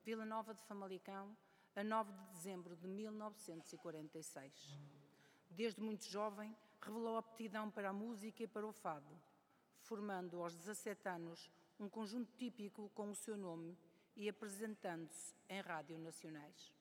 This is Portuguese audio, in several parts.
Vila Nova de Famalicão, a 9 de dezembro de 1946. Desde muito jovem, revelou aptidão para a música e para o fado, formando aos 17 anos um conjunto típico com o seu nome e apresentando-se em rádios nacionais.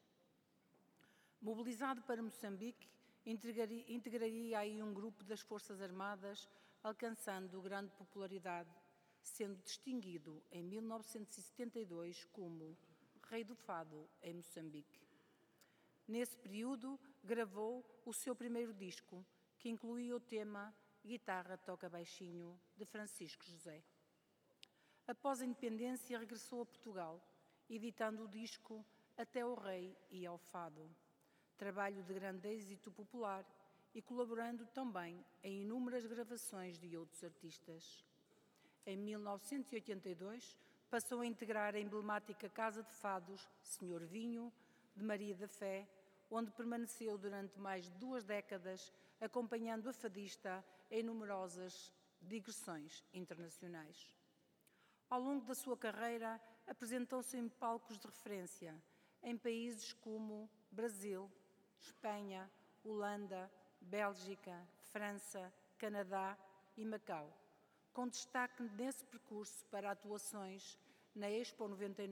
Mobilizado para Moçambique, integraria aí um grupo das Forças Armadas, alcançando grande popularidade, sendo distinguido em 1972 como Rei do Fado em Moçambique. Nesse período, gravou o seu primeiro disco, que incluía o tema Guitarra Toca Baixinho, de Francisco José. Após a independência, regressou a Portugal, editando o disco Até o Rei e ao Fado, trabalho de grande êxito popular e colaborando também em inúmeras gravações de outros artistas. Em 1982, passou a integrar a emblemática Casa de Fados Senhor Vinho, de Maria da Fé, onde permaneceu durante mais de 2 décadas, acompanhando a fadista em numerosas digressões internacionais. Ao longo da sua carreira, apresentou-se em palcos de referência, em países como Brasil, Espanha, Holanda, Bélgica, França, Canadá e Macau, com destaque nesse percurso para atuações na Expo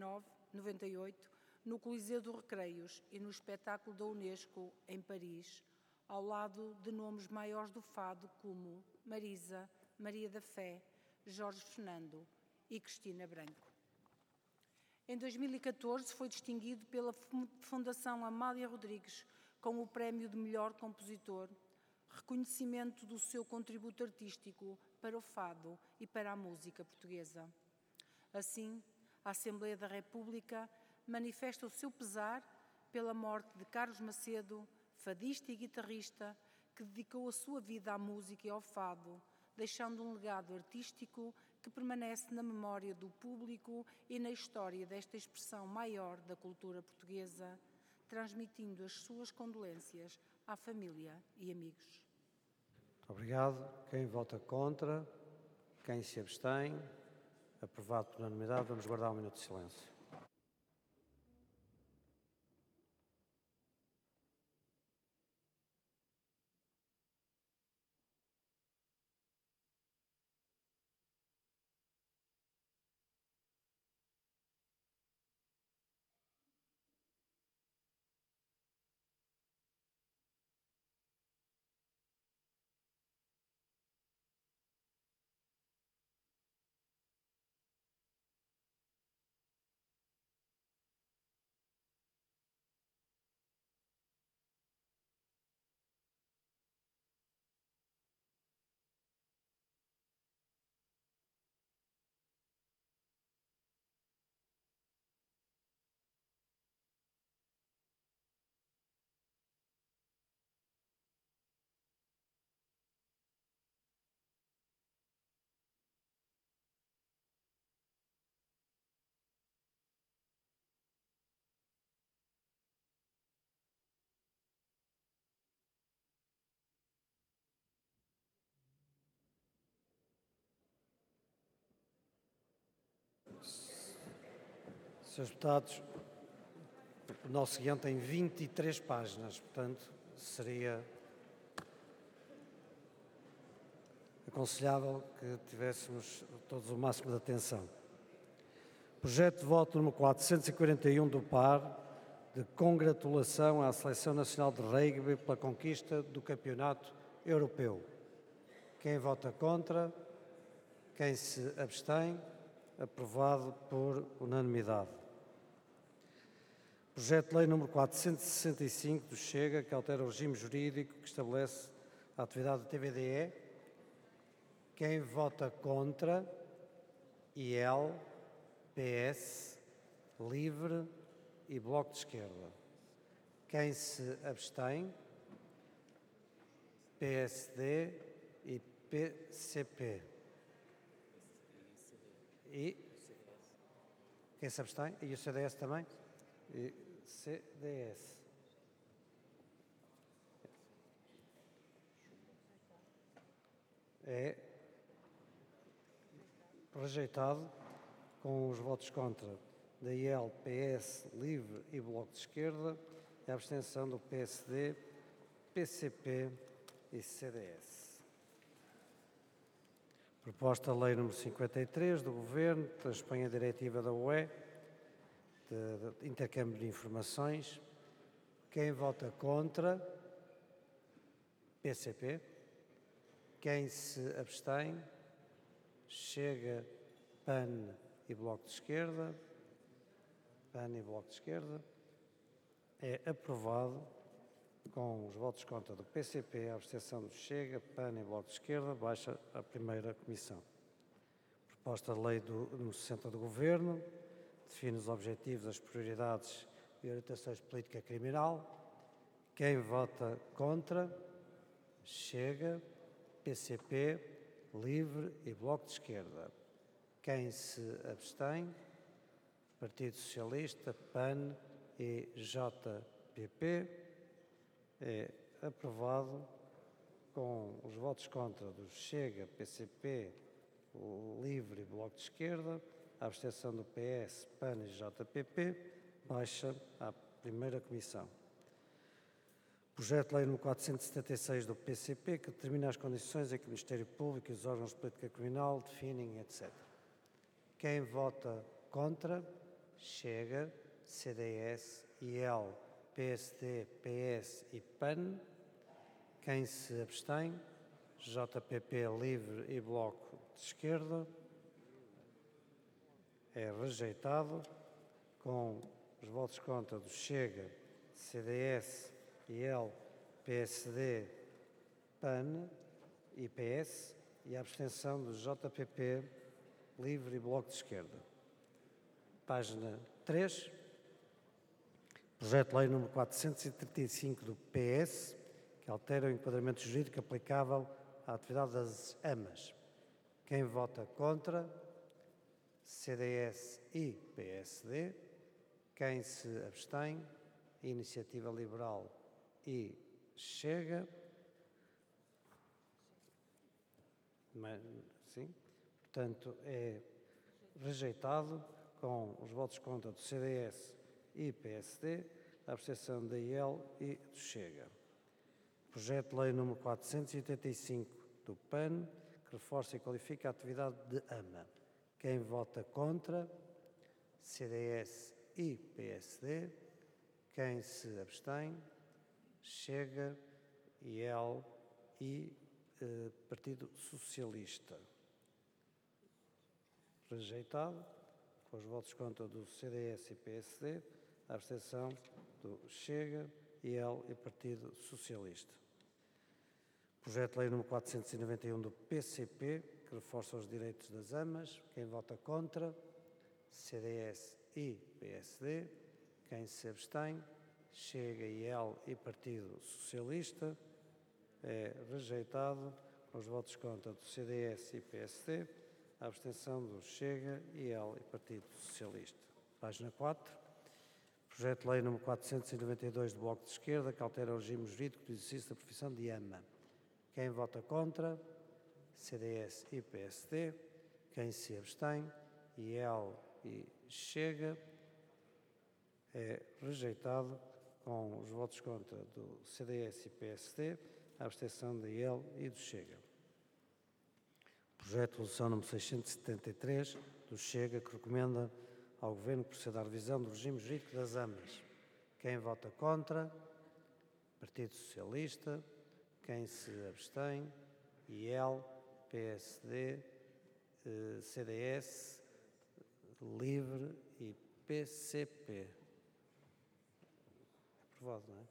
98, no Coliseu dos Recreios e no espetáculo da Unesco em Paris, ao lado de nomes maiores do fado como Marisa, Maria da Fé, Jorge Fernando e Cristina Branco. Em 2014 foi distinguido pela Fundação Amália Rodrigues com o Prémio de Melhor Compositor, reconhecimento do seu contributo artístico para o fado e para a música portuguesa. Assim, a Assembleia da República manifesta o seu pesar pela morte de Carlos Macedo, fadista e guitarrista, que dedicou a sua vida à música e ao fado, deixando um legado artístico que permanece na memória do público e na história desta expressão maior da cultura portuguesa, transmitindo as suas condolências à família e amigos. Muito obrigado. Quem vota contra? Quem se abstém? Aprovado por unanimidade. Vamos guardar um minuto de silêncio. Senhores deputados, o nosso guião tem 23 páginas, portanto, seria aconselhável que tivéssemos todos o máximo de atenção. Projeto de voto número 441 do PAR, de congratulação à Seleção Nacional de Rugby pela conquista do Campeonato Europeu. Quem vota contra? Quem se abstém? Aprovado por unanimidade. Projeto de Lei número 465 do Chega, que altera o regime jurídico que estabelece a atividade do TVDE. Quem vota contra? IEL, PS, LIVRE e Bloco de Esquerda. Quem se abstém? PSD e PCP. E quem se abstém? E o CDS também? E CDS. É rejeitado com os votos contra da IEL, PS, LIVRE e Bloco de Esquerda, e a abstenção do PSD, PCP e CDS. Proposta de lei número 53 do Governo, transpõe a diretiva da UE de intercâmbio de informações. Quem vota contra? PCP. Quem se abstém? Chega, PAN e Bloco de Esquerda. PAN e Bloco de Esquerda. É aprovado com os votos contra do PCP, a abstenção do Chega, PAN e Bloco de Esquerda, baixa a primeira comissão. Proposta de lei número 60 do Governo, define os objetivos, as prioridades e orientações de política criminal. Quem vota contra? Chega, PCP, LIVRE e Bloco de Esquerda. Quem se abstém? Partido Socialista, PAN e JPP. É aprovado com os votos contra do Chega, PCP, LIVRE e Bloco de Esquerda, a abstenção do PS, PAN e JPP, baixa à primeira comissão. Projeto de lei número 476 do PCP, que determina as condições em que o Ministério Público e os órgãos de política criminal definem, etc. Quem vota contra? Chega, CDS, IEL, PSD, PS e PAN. Quem se abstém? JPP, LIVRE e Bloco de Esquerda. É rejeitado com os votos contra do Chega, CDS, IEL, PSD, PAN e PS e a abstenção do JPP, LIVRE e Bloco de Esquerda. Página 3. Projeto de lei número 435 do PS, que altera o enquadramento jurídico aplicável à atividade das AMAs. Quem vota contra? CDS e PSD. Quem se abstém? Iniciativa Liberal e Chega. Sim. Portanto, é rejeitado com os votos contra do CDS e PSD, a abstenção da IEL e do Chega. Projeto de lei número 485 do PAN, que reforça e qualifica a atividade de AMA. Quem vota contra? CDS e PSD. Quem se abstém? Chega, IEL e Partido Socialista. Rejeitado, com os votos contra do CDS e PSD, a abstenção do Chega, IEL e Partido Socialista. Projeto de lei número 491 do PCP, que reforça os direitos das AMAs. Quem vota contra? CDS e PSD. Quem se abstém? Chega, IEL e Partido Socialista. É rejeitado com os votos contra do CDS e PSD, a abstenção do Chega, IEL e Partido Socialista. Página 4. Projeto de lei número 492 do Bloco de Esquerda, que altera o regime jurídico do exercício da profissão de AMA. Quem vota contra? CDS e PSD. Quem se abstém? IEL e Chega. É rejeitado com os votos contra do CDS e PSD, a abstenção da IEL e do Chega. Projeto de resolução número 673 do Chega, que recomenda ao Governo que proceda à revisão do regime jurídico das AMAs. Quem vota contra? Partido Socialista. Quem se abstém? IEL, PSD, CDS, LIVRE e PCP. Aprovado, não é?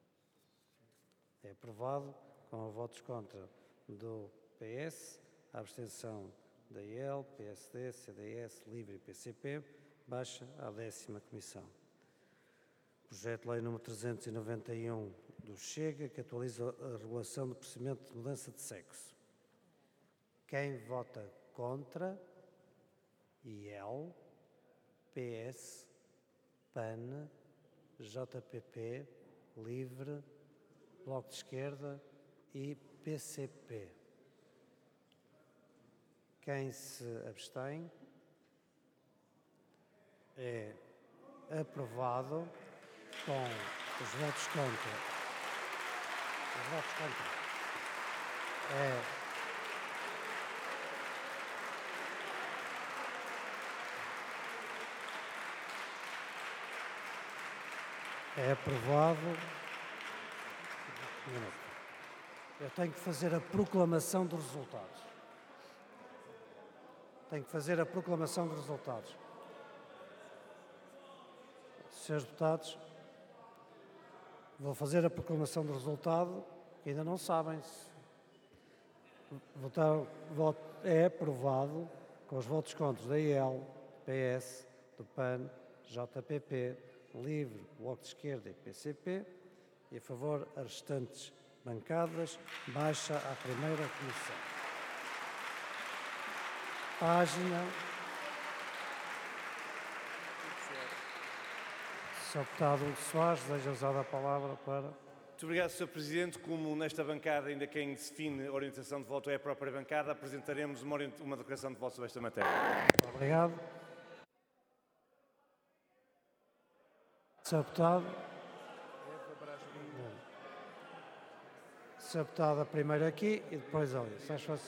É aprovado com votos contra do PS, a abstenção da IEL, PSD, CDS, LIVRE e PCP, baixa à 10ª comissão. Projeto de lei número 391 do Chega, que atualiza a regulação do procedimento de mudança de sexo. Quem vota contra? IEL, PS, PAN, JPP, LIVRE, Bloco de Esquerda e PCP. Quem se abstém? É aprovado com os votos contra. Os votos contra. É aprovado. Um minuto. Eu tenho que fazer a proclamação dos resultados. Tenho que fazer a proclamação dos resultados. Senhores deputados, vou fazer a proclamação do resultado, que ainda não sabem. Voto é aprovado com os votos contra da IEL, PS, do PAN, JPP, LIVRE, Bloco de Esquerda e PCP, e a favor as restantes bancadas, baixa à primeira comissão. Página. Sr. Deputado Hugo Soares, deseja usar a palavra para... Muito obrigado, Sr. Presidente. Como nesta bancada ainda quem define a orientação de voto é a própria bancada, apresentaremos uma declaração de voto sobre esta matéria. Muito obrigado. Sr. Deputado. Sr. Deputado, a primeira aqui e depois ali.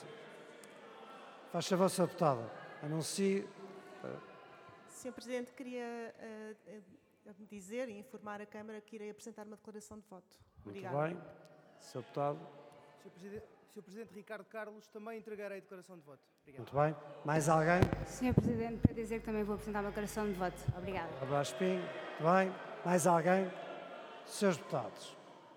Faz favor, Sr. Deputado. Anuncie. Sr. Presidente, queria dizer e informar a Câmara que irei apresentar uma declaração de voto. Obrigada. Muito bem. Sr. Deputado. Sr. Presidente Ricardo Carlos, também entregarei a declaração de voto. Obrigado. Muito bem. Mais alguém? Sr. Presidente, para dizer que também vou apresentar uma declaração de voto. Obrigada. Abraço, Pinho. Muito bem. Mais alguém? Senhores deputados.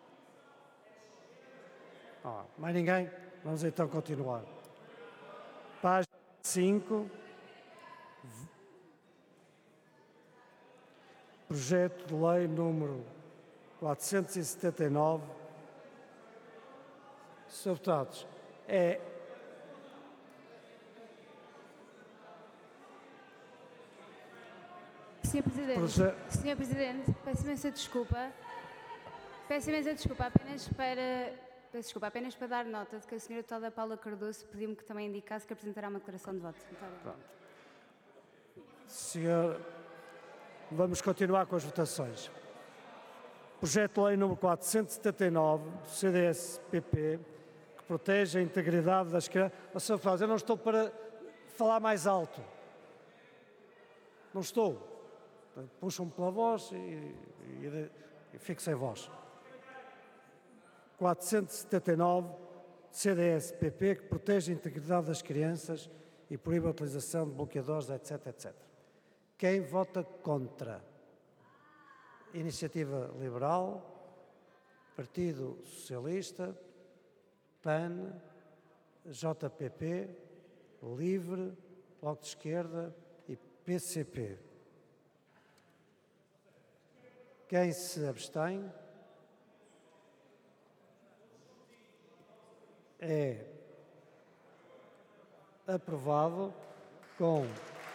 Mais ninguém? Vamos então continuar. Página 5. Projeto de lei número 479. Senhores deputados, Sr. Presidente, peço imensa desculpa. Apenas para dar nota de que a Sra. Deputada Paula Cardoso pediu-me que também indicasse que apresentará uma declaração de voto. Senhor, vamos continuar com as votações. Projeto de lei número 479 do CDS-PP, que protege a integridade das crianças. Sr. Deputado, eu não estou para falar mais alto. Não estou. Puxam-me pela voz e fico sem voz. 479 CDS-PP, que protege a integridade das crianças e proíbe a utilização de bloqueadores, etc, etc. Quem vota contra? Iniciativa Liberal, Partido Socialista, PAN, JPP, LIVRE, Bloco de Esquerda e PCP. Quem se abstém? É aprovado com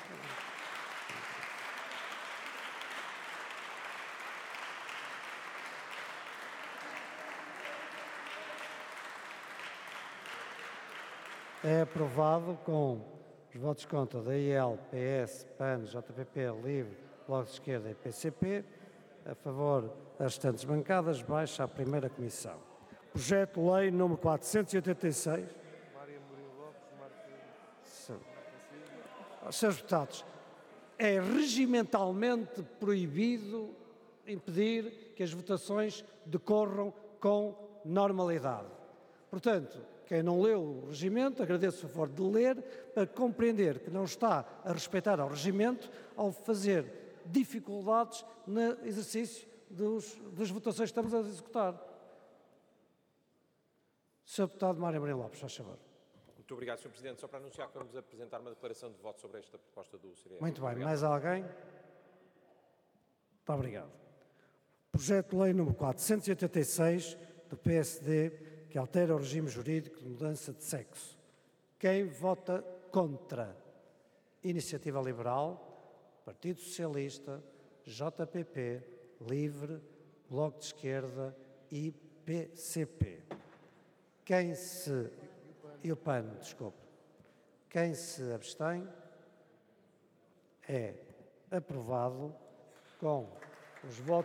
os votos contra da IEL, PS, PAN, JPP, LIVRE, Bloco de Esquerda e PCP. A favor, as restantes bancadas, baixa à primeira comissão. Projeto de lei número 486. Senhores deputados, é regimentalmente proibido impedir que as votações decorram com normalidade. Portanto, quem não leu o regimento, agradeço o favor de ler para compreender que não está a respeitar o regimento ao fazer dificuldades no exercício das votações que estamos a executar. Sr. Deputado Mário Amorim Lopes, faz favor. Muito obrigado, Sr. Presidente. Só para anunciar que vamos apresentar uma declaração de voto sobre esta proposta do CDS. Muito bem. Mais alguém? Muito obrigado. Projeto de lei número 486 do PSD, que altera o regime jurídico de mudança de sexo. Quem vota contra? Iniciativa Liberal, Partido Socialista, JPP, LIVRE, Bloco de Esquerda e PCP. E o PAN, desculpe. Quem se abstém é aprovado Com os votos